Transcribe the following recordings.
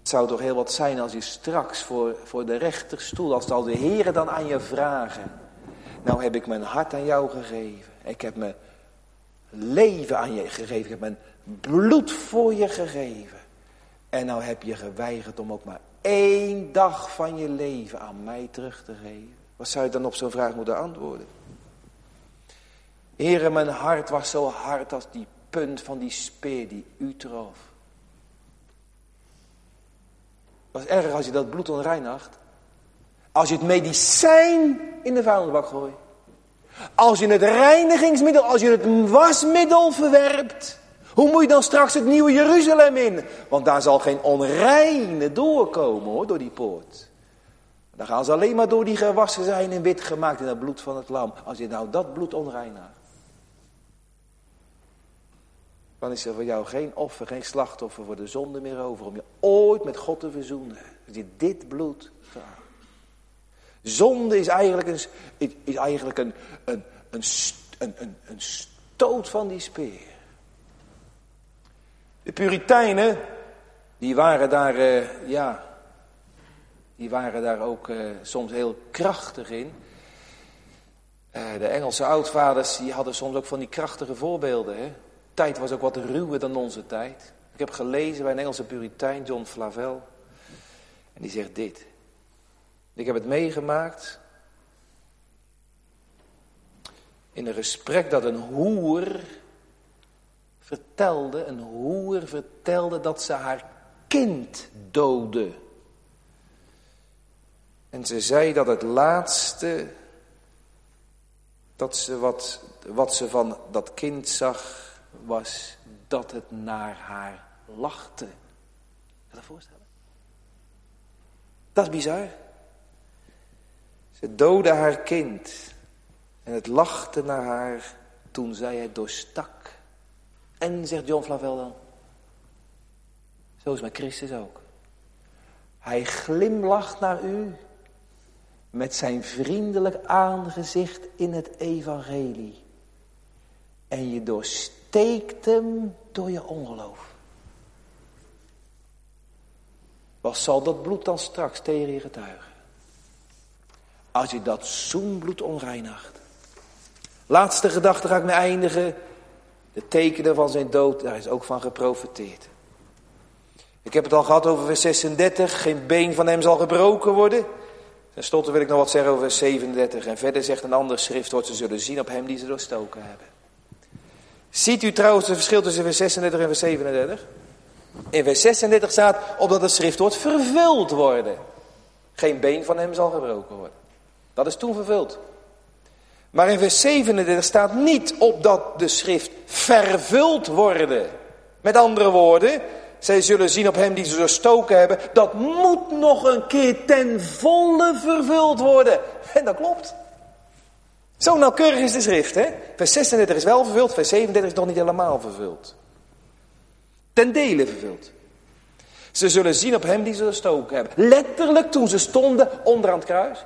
zou toch heel wat zijn als je straks voor de rechterstoel, als de Heere dan aan je vragen. Nou heb ik mijn hart aan jou gegeven. Ik heb mijn leven aan je gegeven. Ik heb mijn bloed voor je gegeven. En nou heb je geweigerd om ook maar 1 dag van je leven aan mij terug te geven. Wat zou je dan op zo'n vraag moeten antwoorden? Heere, mijn hart was zo hard als die punt van die speer die u trof. Het was erg als je dat bloed onreinigt. Als je het medicijn in de vuilnisbak gooit. Als je het reinigingsmiddel, als je het wasmiddel verwerpt. Hoe moet je dan straks het nieuwe Jeruzalem in? Want daar zal geen onreine doorkomen hoor, door die poort. Dan gaan ze alleen maar door die gewassen zijn en wit gemaakt in het bloed van het lam. Als je nou dat bloed onreinigt. Dan is er voor jou geen offer, geen slachtoffer voor de zonde meer over. Om je ooit met God te verzoenen. Als je dit bloed vraagt. Zonde is eigenlijk een stoot van die speer. De Puritijnen, die waren daar ook soms heel krachtig in. De Engelse oudvaders, die hadden soms ook van die krachtige voorbeelden. Hè? De tijd was ook wat ruwer dan onze tijd. Ik heb gelezen bij een Engelse Puritijn, John Flavel. En die zegt dit. Ik heb het meegemaakt in een gesprek dat een hoer vertelde dat ze haar kind doodde. En ze zei dat het laatste, dat ze wat ze van dat kind zag, was dat het naar haar lachte. Kan je dat voorstellen? Dat is bizar. Ze doodde haar kind en het lachte naar haar toen zij het doorstak. En, zegt John Flavel dan, zo is met Christus ook. Hij glimlacht naar u met zijn vriendelijk aangezicht in het evangelie. En je doorsteekt hem door je ongeloof. Wat zal dat bloed dan straks tegen je getuigen? Als je dat zoenbloed onreinigt. Laatste gedachte ga ik mee eindigen. De tekenen van zijn dood, daar is ook van geprofeteerd. Ik heb het al gehad over vers 36. Geen been van hem zal gebroken worden. Ten slotte wil ik nog wat zeggen over vers 37. En verder zegt een ander schriftwoord. Ze zullen zien op hem die ze doorstoken hebben. Ziet u trouwens het verschil tussen vers 36 en vers 37? In vers 36 staat opdat het schriftwoord vervuld worden. Geen been van hem zal gebroken worden. Dat is toen vervuld. Maar in vers 37 staat niet opdat de schrift vervuld worden. Met andere woorden, zij zullen zien op hem die ze doorstoken hebben. Dat moet nog een keer ten volle vervuld worden. En dat klopt. Zo nauwkeurig is de schrift, hè? Vers 36 is wel vervuld, vers 37 is nog niet helemaal vervuld. Ten dele vervuld. Ze zullen zien op hem die ze doorstoken hebben. Letterlijk toen ze stonden onderaan het kruis.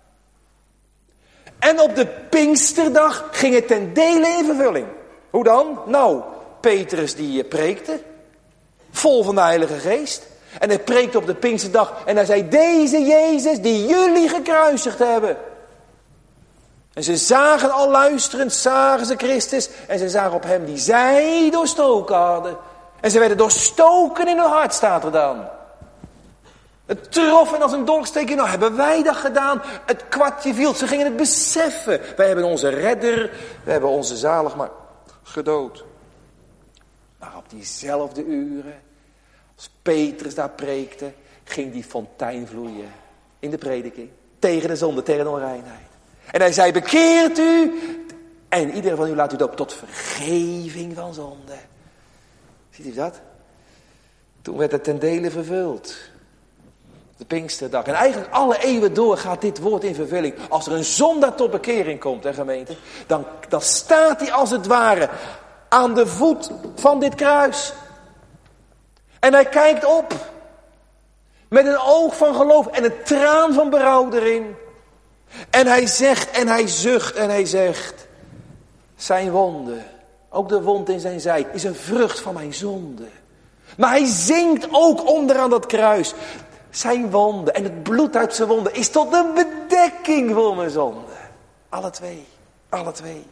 En op de Pinksterdag ging het ten dele in vervulling. Hoe dan? Nou, Petrus die preekte. Vol van de Heilige Geest. En hij preekte op de Pinksterdag. En hij zei, deze Jezus die jullie gekruisigd hebben. En ze zagen al luisterend, zagen ze Christus. En ze zagen op hem die zij doorstoken hadden. En ze werden doorstoken in hun hart, staat er dan. Het trof en als een dolksteek. Nou, hebben wij dat gedaan? Het kwartje viel. Ze gingen het beseffen. Wij hebben onze redder, we hebben onze zaligmaker gedood. Maar op diezelfde uren, als Petrus daar preekte, ging die fontein vloeien. In de prediking. Tegen de zonde, tegen de onreinheid. En hij zei, bekeert u. En ieder van u laat u doop tot vergeving van zonde. Ziet u dat? Toen werd het ten dele vervuld. De Pinksterdag. En eigenlijk alle eeuwen door gaat dit woord in vervulling. Als er een zondaar tot bekering komt, hè gemeente. Dan staat hij als het ware aan de voet van dit kruis. En hij kijkt op. Met een oog van geloof en een traan van berouw erin. En hij zegt en hij zucht en hij zegt. Zijn wonde, ook de wond in zijn zij, is een vrucht van mijn zonde. Maar hij zingt ook onderaan dat kruis. Zijn wonden en het bloed uit zijn wonden is tot een bedekking voor mijn zonde. Alle twee. Alle twee.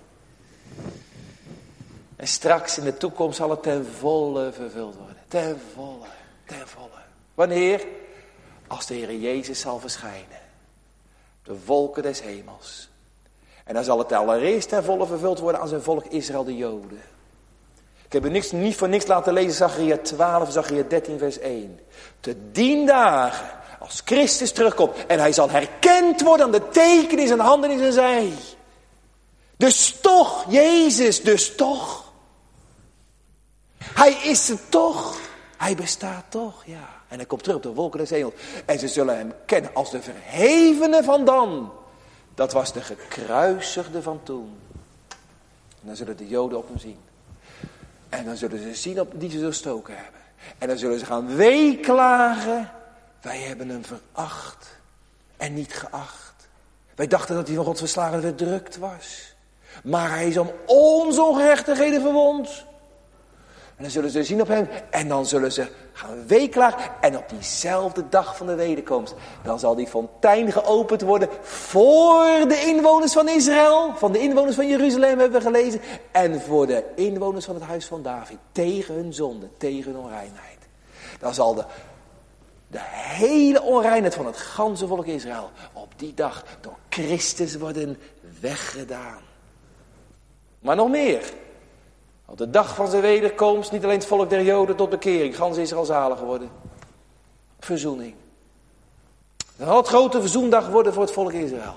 En straks in de toekomst zal het ten volle vervuld worden. Ten volle. Ten volle. Wanneer? Als de Heer Jezus zal verschijnen. De wolken des hemels. En dan zal het allereerst ten volle vervuld worden aan zijn volk Israël, de Joden. Ik heb u niet voor niks laten lezen, Zacharia 12, Zacharia 13 vers 1. Te 10 dagen, als Christus terugkomt en hij zal herkend worden aan de tekenen in zijn handen en in zijn zij. Dus toch, Jezus, dus toch. Hij is er toch. Hij bestaat toch, ja. En hij komt terug op de wolken des hemels. En ze zullen hem kennen als de verhevene van dan. Dat was de gekruisigde van toen. En dan zullen de Joden op hem zien. En dan zullen ze zien op die ze doorstoken hebben. En dan zullen ze gaan weeklagen. Wij hebben hem veracht en niet geacht. Wij dachten dat hij van Gods verslagen verdrukt was. Maar hij is om onze ongerechtigheden verwond. En dan zullen ze zien op hem. En dan zullen ze gaan weeklagen. En op diezelfde dag van de wederkomst. Dan zal die fontein geopend worden. Voor de inwoners van Israël. Van de inwoners van Jeruzalem hebben we gelezen. En voor de inwoners van het huis van David. Tegen hun zonde. Tegen hun onreinheid. Dan zal de hele onreinheid van het ganse volk Israël. Op die dag door Christus worden weggedaan. Maar nog meer. Op de dag van zijn wederkomst, niet alleen het volk der Joden tot bekering, gans Israël zalig geworden. Verzoening. Dan zal het grote verzoendag worden voor het volk Israël.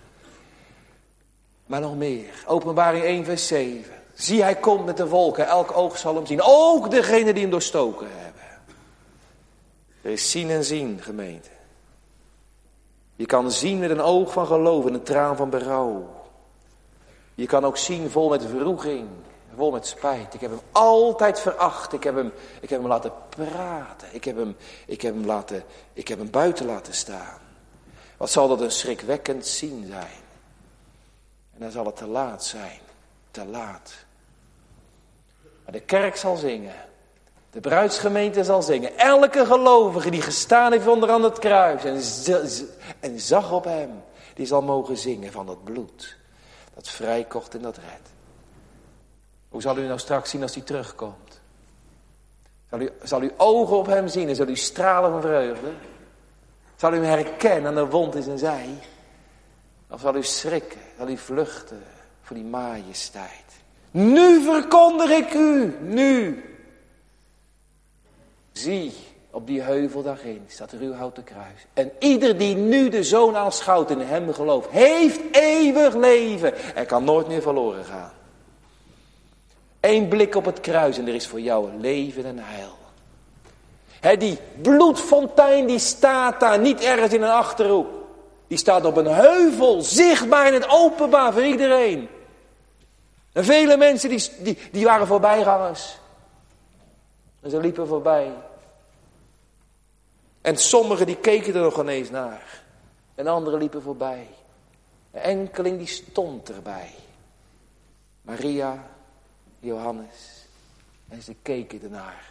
Maar nog meer. Openbaring 1 vers 7. Zie, hij komt met de wolken, elk oog zal hem zien. Ook degene die hem doorstoken hebben. Er is zien en zien, gemeente. Je kan zien met een oog van geloof en een traan van berouw. Je kan ook zien vol met wroeging. Vol met spijt. Ik heb hem altijd veracht. Ik heb hem laten praten. Ik heb hem buiten laten staan. Wat zal dat een schrikwekkend zien zijn. En dan zal het te laat zijn. Te laat. Maar de kerk zal zingen. De bruidsgemeente zal zingen. Elke gelovige die gestaan heeft onderaan het kruis. En zag op hem. Die zal mogen zingen van dat bloed. Dat vrijkocht en dat redt. Hoe zal u nou straks zien als hij terugkomt? Zal u ogen op hem zien en zal u stralen van vreugde? Zal u hem herkennen aan de wond in zijn zij? Of zal u schrikken, zal u vluchten voor die majesteit? Nu verkondig ik u, nu. Zie, op die heuvel daarin staat er uw houten kruis. En ieder die nu de Zoon aanschouwt en in hem gelooft, heeft eeuwig leven. En kan nooit meer verloren gaan. Eén blik op het kruis en er is voor jou leven en heil. Die bloedfontein die staat daar niet ergens in een achterhoek. Die staat op een heuvel, zichtbaar in het openbaar voor iedereen. En vele mensen die waren voorbijgangers. En ze liepen voorbij. En sommigen die keken er nog ineens naar. En anderen liepen voorbij. Een enkeling die stond erbij. Maria, Johannes. En ze keken ernaar.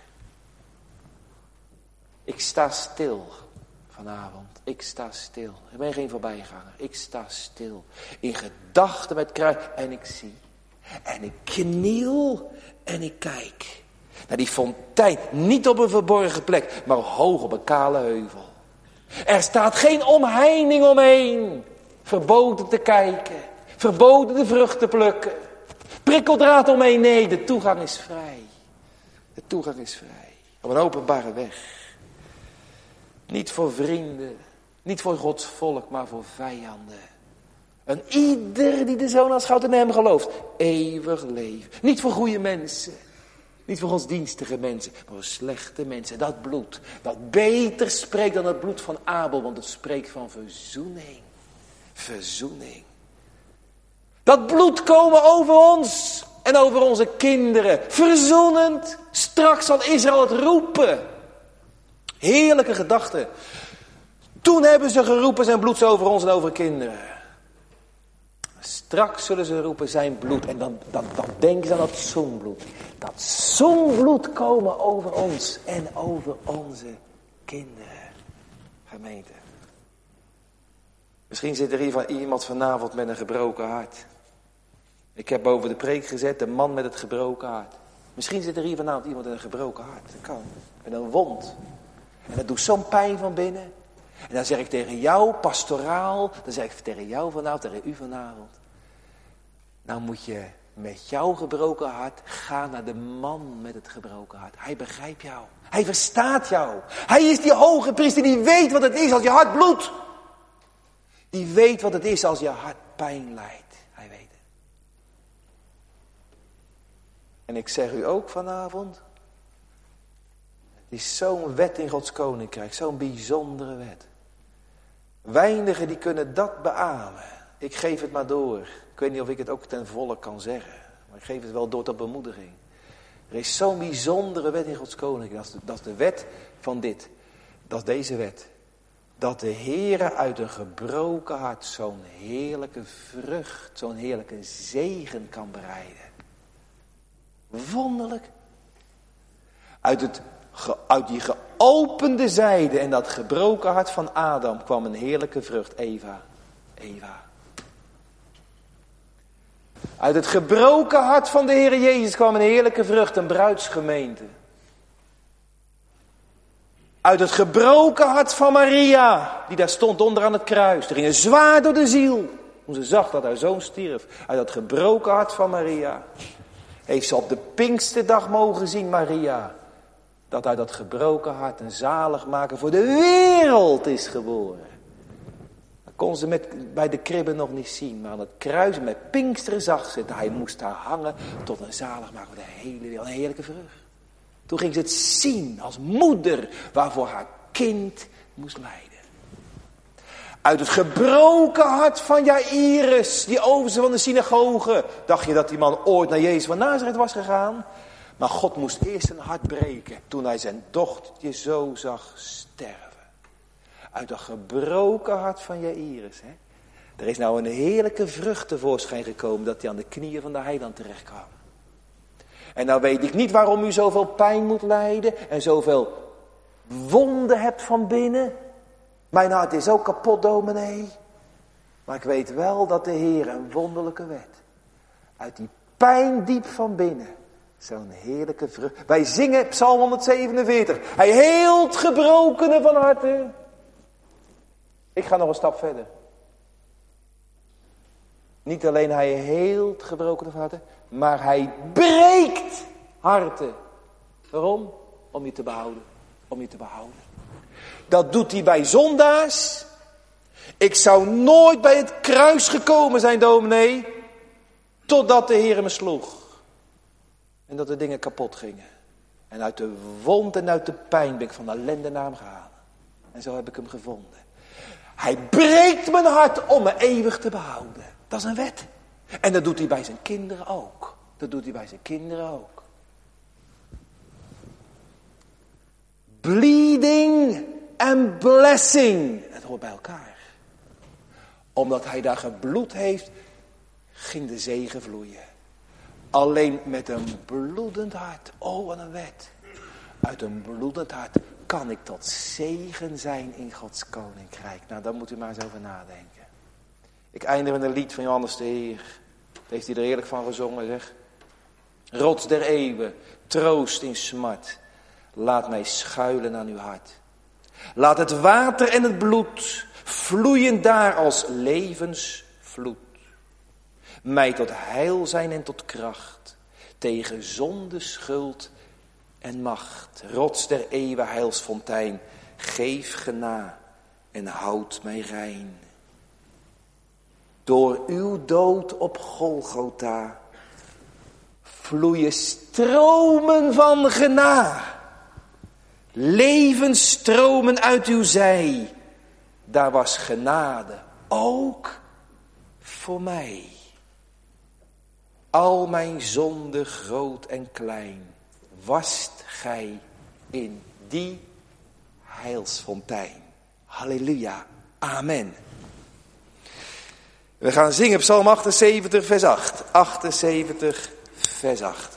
Ik sta stil vanavond. Ik sta stil. Ik ben geen voorbijganger. Ik sta stil. In gedachten met kruis. En ik zie. En ik kniel. En ik kijk. Naar die fontein. Niet op een verborgen plek. Maar hoog op een kale heuvel. Er staat geen omheining omheen. Verboden te kijken. Verboden de vrucht te plukken. Prikkeldraad omheen. Nee, de toegang is vrij. De toegang is vrij. Op een openbare weg. Niet voor vrienden. Niet voor Gods volk, maar voor vijanden. En ieder die de Zoon aanschouwt en hem gelooft. Eeuwig leven. Niet voor goede mensen. Niet voor godsdienstige mensen. Maar voor slechte mensen. Dat bloed. Dat beter spreekt dan het bloed van Abel. Want het spreekt van verzoening. Verzoening. Dat bloed komen over ons. En over onze kinderen. Verzoenend. Straks zal Israël het roepen. Heerlijke gedachte. Toen hebben ze geroepen zijn bloed over ons en over kinderen. Straks zullen ze roepen zijn bloed. En dan denken ze aan dat zoenbloed. Dat zoenbloed komen over ons en over onze kinderen. Gemeente. Misschien zit er hier iemand vanavond met een gebroken hart. Ik heb boven de preek gezet, de man met het gebroken hart. Misschien zit er hier vanavond iemand met een gebroken hart. Dat kan. Met een wond. En dat doet zo'n pijn van binnen. En dan zeg ik tegen jou, pastoraal, dan zeg ik tegen jou vanavond, tegen u vanavond. Nou moet je met jouw gebroken hart gaan naar de man met het gebroken hart. Hij begrijpt jou. Hij verstaat jou. Hij is die hoge priester die weet wat het is als je hart bloedt. Die weet wat het is als je hart pijn lijdt. Hij weet het. En ik zeg u ook vanavond. Het is zo'n wet in Gods koninkrijk. Zo'n bijzondere wet. Weinigen die kunnen dat beamen. Ik geef het maar door. Ik weet niet of ik het ook ten volle kan zeggen. Maar ik geef het wel door tot bemoediging. Er is zo'n bijzondere wet in Gods koninkrijk. Dat is de wet van dit. Dat is deze wet. Dat de Heere uit een gebroken hart zo'n heerlijke vrucht, zo'n heerlijke zegen kan bereiden. Wonderlijk. Uit die geopende zijde en dat gebroken hart van Adam kwam een heerlijke vrucht, Eva. Uit het gebroken hart van de Heere Jezus kwam een heerlijke vrucht, een bruidsgemeente. Uit het gebroken hart van Maria, die daar stond onder aan het kruis. Er ging een zwaar door de ziel, toen ze zag dat haar zoon stierf. Uit dat gebroken hart van Maria heeft ze op de Pinksterdag mogen zien, Maria. Dat uit dat gebroken hart een zaligmaker voor de wereld is geboren. Dat kon ze bij de kribben nog niet zien. Maar aan het kruis met Pinksteren zag ze het. Hij moest daar hangen tot een zaligmaker voor de hele wereld. Een heerlijke vrucht. Toen ging ze het zien als moeder waarvoor haar kind moest lijden. Uit het gebroken hart van Jairus, die overste van de synagoge. Dacht je dat die man ooit naar Jezus van Nazareth was gegaan? Maar God moest eerst zijn hart breken toen hij zijn dochtertje zo zag sterven. Uit dat gebroken hart van Jairus. Hè? Er is nou een heerlijke vrucht tevoorschijn gekomen dat hij aan de knieën van de heiland terecht kwam. En nou weet ik niet waarom u zoveel pijn moet lijden en zoveel wonden hebt van binnen. Mijn hart is ook kapot, dominee. Maar ik weet wel dat de Heer een wonderlijke wet uit die pijn diep van binnen. Zo'n heerlijke vrucht. Wij zingen Psalm 147. Hij heelt gebrokenen van harte. Ik ga nog een stap verder. Niet alleen hij heelt gebrokenen van harte, maar hij breekt harten. Waarom? Om je te behouden. Om je te behouden. Dat doet hij bij zondaars. Ik zou nooit bij het kruis gekomen zijn, dominee, totdat de Heer me sloeg. En dat de dingen kapot gingen. En uit de wond en uit de pijn ben ik van de ellende naar hem gegaan. En zo heb ik hem gevonden. Hij breekt mijn hart om me eeuwig te behouden. Dat is een wet. En dat doet hij bij zijn kinderen ook. Dat doet hij bij zijn kinderen ook. Bleeding en blessing. Het hoort bij elkaar. Omdat hij daar gebloed heeft, ging de zegen vloeien. Alleen met een bloedend hart. Oh, wat een wet. Uit een bloedend hart kan ik tot zegen zijn in Gods koninkrijk. Nou, daar moet u maar eens over nadenken. Ik eindig met een lied van Johannes de Heer. Dat heeft hij er heerlijk van gezongen, zeg. Rots der eeuwen, troost in smart. Laat mij schuilen aan uw hart. Laat het water en het bloed vloeien daar als levensvloed. Mij tot heil zijn en tot kracht. Tegen zonde, schuld en macht. Rots der eeuwen, heilsfontein. Geef gena en houd mij rein. Door uw dood op Golgotha vloeien stromen van gena. Levensstromen uit uw zij. Daar was genade ook voor mij. Al mijn zonden groot en klein wast gij in die heilsfontein. Halleluja, amen. We gaan zingen Psalm 78 vers 8. 78 vers 8.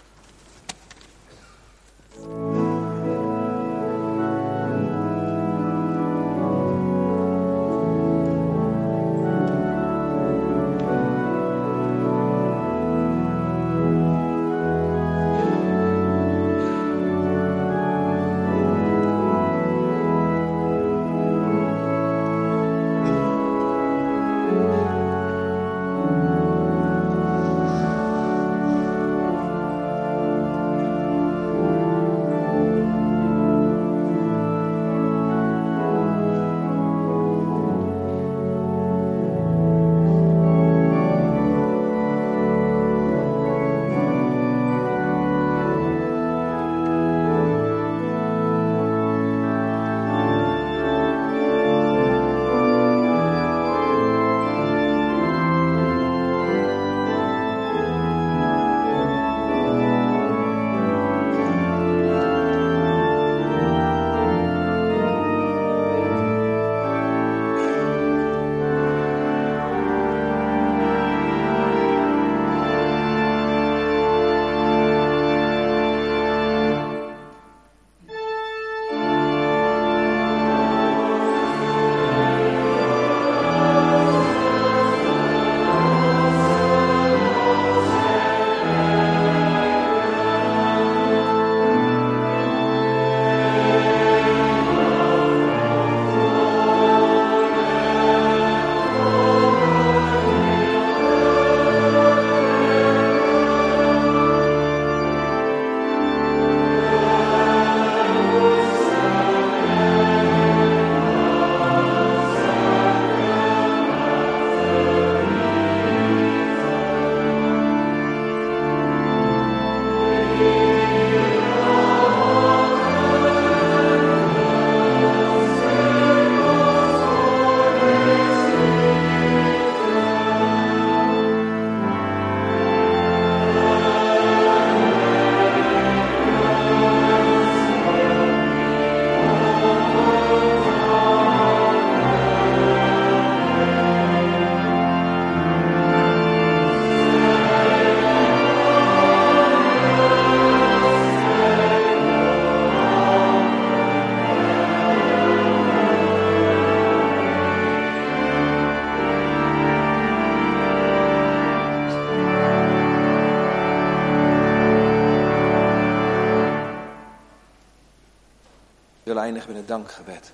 We willen eindigen met een dankgebed.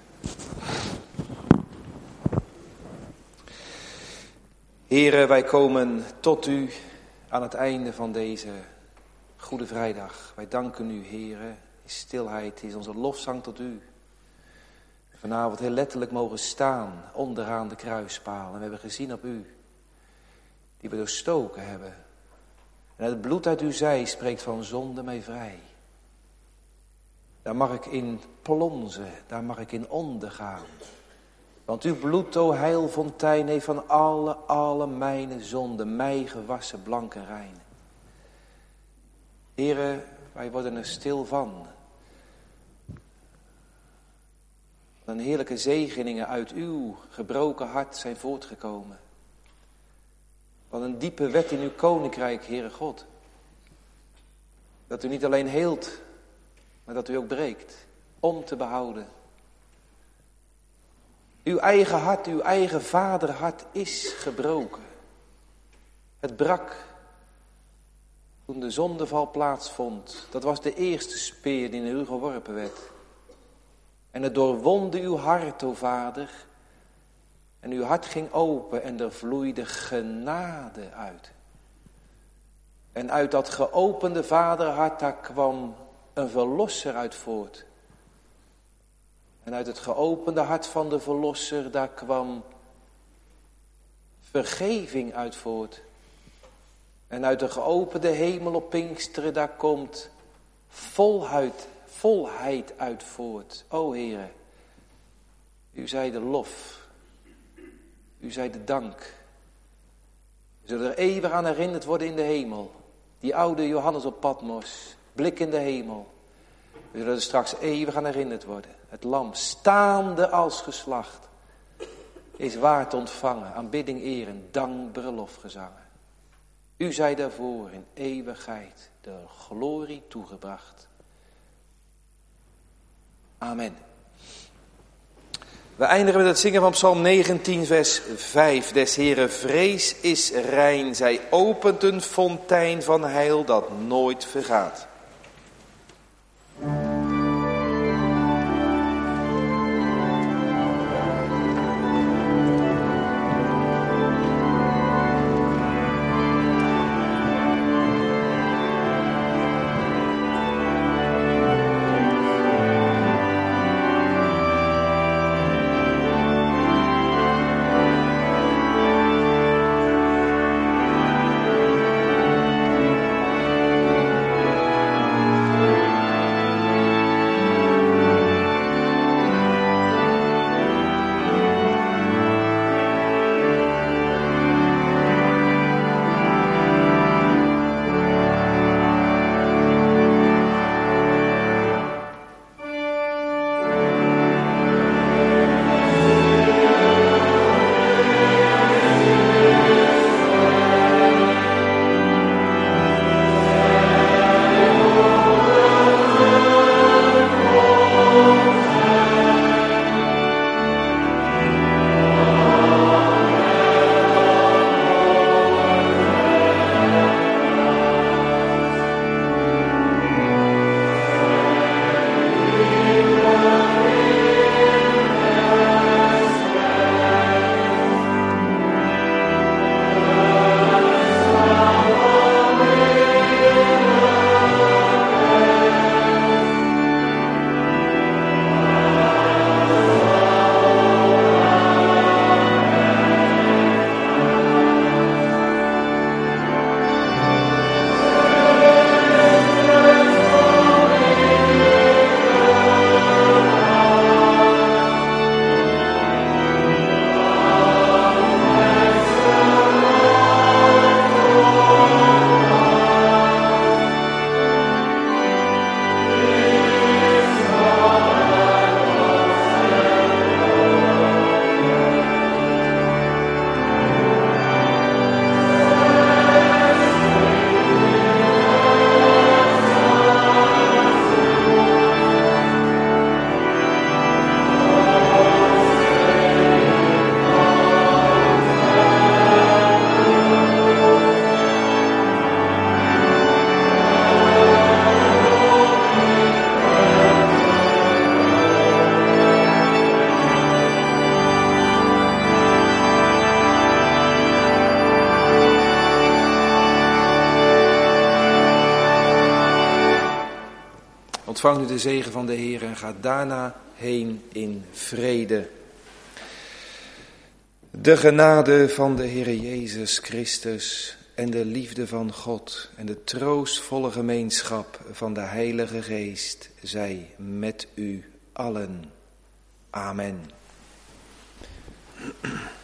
Here, wij komen tot u aan het einde van deze Goede Vrijdag. Wij danken u, Here, in stilheid is onze lofzang tot u. Vanavond heel letterlijk mogen staan onderaan de kruispaal. En we hebben gezien op u, die we doorstoken hebben. En het bloed uit uw zij spreekt van zonde mij vrij. Daar mag ik in plonzen, daar mag ik in ondergaan. Want uw bloed, o heilfontein, heeft van alle mijn zonden mij gewassen, blank en rein. Here, wij worden er stil van. Een heerlijke zegeningen uit uw gebroken hart zijn voortgekomen. Wat een diepe wet in uw koninkrijk, Heere God. Dat u niet alleen heelt, maar dat u ook breekt, om te behouden. Uw eigen hart, uw eigen vaderhart is gebroken. Het brak toen de zondeval plaatsvond. Dat was de eerste speer die in u geworpen werd. En het doorwonde uw hart, o Vader. En uw hart ging open en er vloeide genade uit. En uit dat geopende vaderhart, daar kwam een verlosser uit voort. En uit het geopende hart van de verlosser, daar kwam vergeving uit voort. En uit de geopende hemel op Pinksteren, daar komt volheid uit voort. O Heere, u zij de lof, u zij de dank. We zullen er eeuwig aan herinnerd worden in de hemel. Die oude Johannes op Patmos, blik in de hemel. We zullen er straks eeuwig aan herinnerd worden. Het lam staande als geslacht. is waar te ontvangen. Aanbidding, eer en dank, lofgezangen. U zij daarvoor in eeuwigheid de glorie toegebracht. Amen. We eindigen met het zingen van Psalm 19, vers 5. Des Heere vrees is rein, zij opent een fontein van heil dat nooit vergaat. Ontvang nu de zegen van de Heer en ga daarna heen in vrede. De genade van de Heer Jezus Christus en de liefde van God en de troostvolle gemeenschap van de Heilige Geest zij met u allen. Amen.